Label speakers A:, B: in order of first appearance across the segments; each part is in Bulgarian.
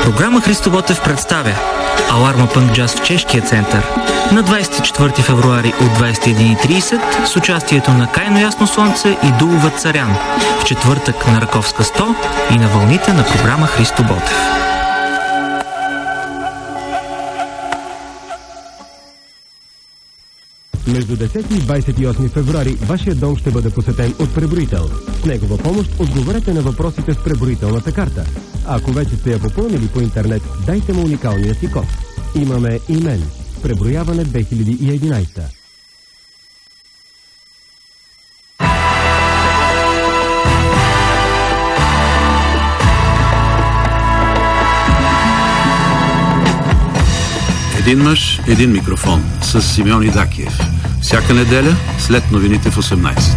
A: Програма Христо Ботев представя Аларма Пънк Джаз в Чешкия център на 24 февруари от 21:30 с участието на Кайно Ясно Слънце и Дулова Царян, в четвъртък на Раковска 100 и на вълните на програма Христо Ботев.
B: Между 10 и 28 февруари вашия дом ще бъде посетен от преброител. С негова помощ отговорете на въпросите в преброителната карта. А ако вече сте я попълнили по интернет, дайте му уникалния си код. Имаме имен. Преброяване 2011.
C: Един мъж, един микрофон с Симеон Идакиев. Всяка неделя след новините в 18.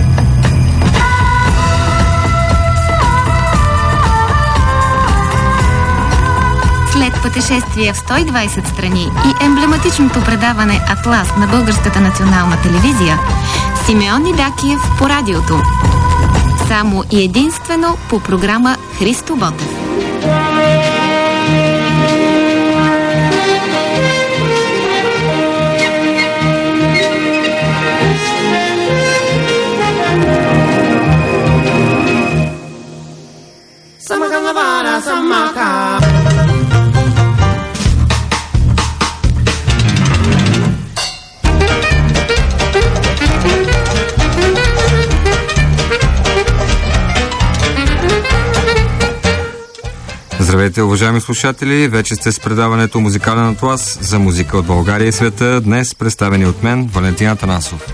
D: След пътешествие в 120 страни и емблематичното предаване «Атлас» на Българската национална телевизия, Симеон Идакиев по радиото. Само и единствено по програма Христо Ботев.
E: Здравейте, уважаеми слушатели! Вече сте с предаването Музикален атлас за музика от България и света. Днес представени от мен, Валентин Атанасов.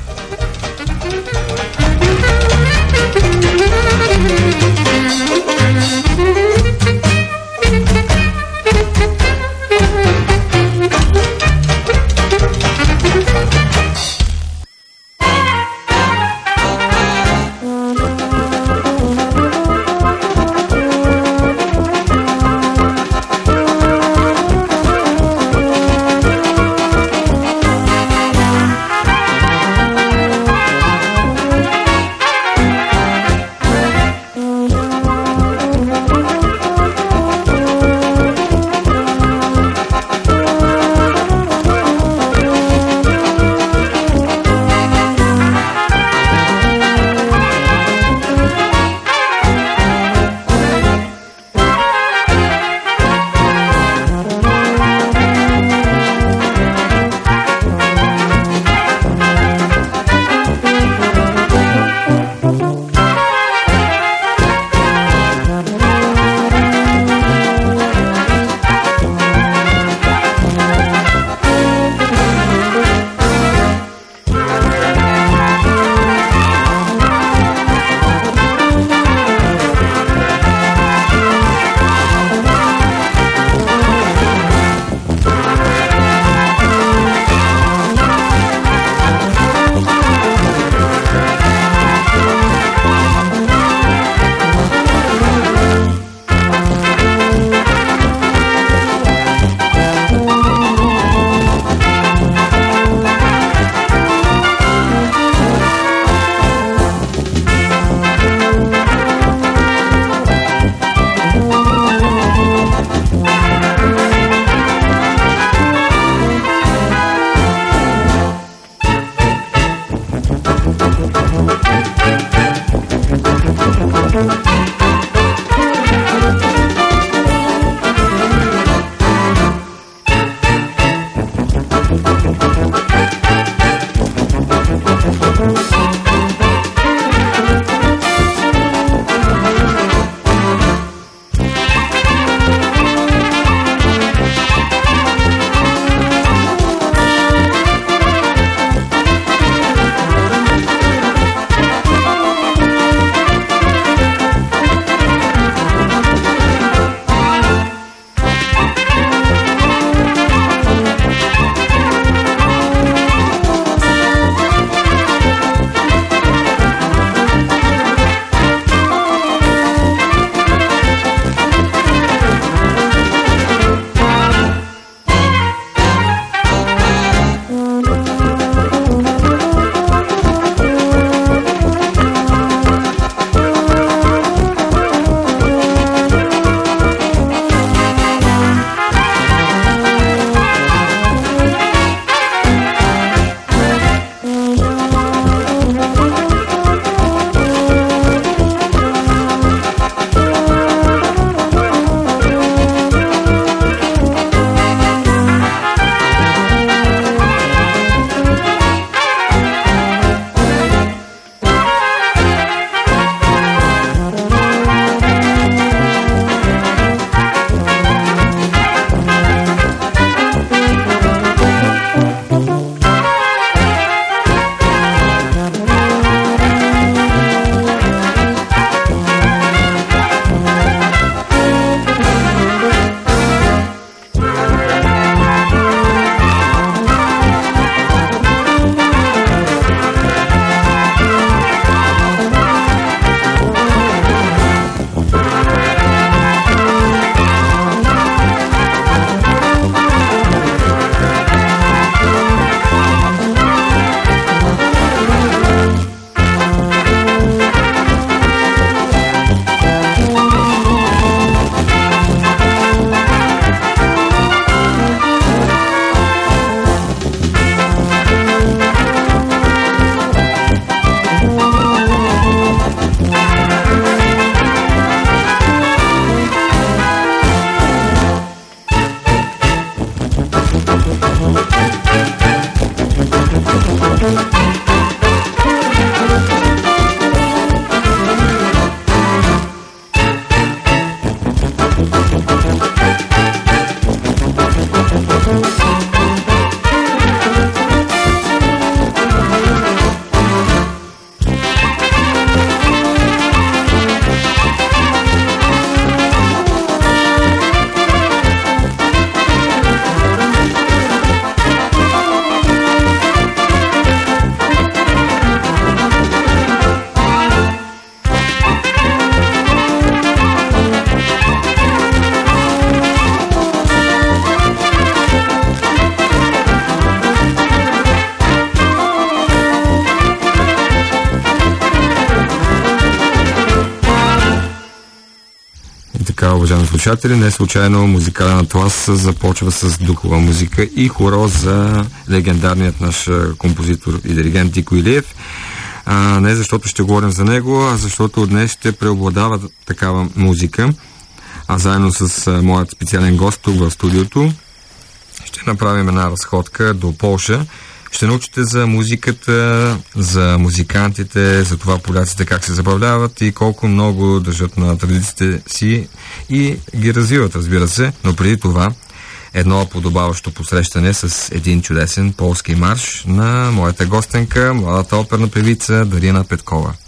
E: уважаеми слушатели, не случайно музикален атлас започва с духова музика и хоро за легендарният наш композитор и диригент Дико Илиев. Не защото ще говорим за него, а защото днес ще преобладава такава музика. А заедно с моят специален гост тук в студиото ще направим една разходка до Полша. Ще научите за музиката, за музикантите, за това поляците как се забавляват и колко много държат на традициите си и ги развиват, разбира се. Но преди това едно подобаващо посрещане с един чудесен полски марш на моята гостенка, младата оперна певица Дарина Петкова.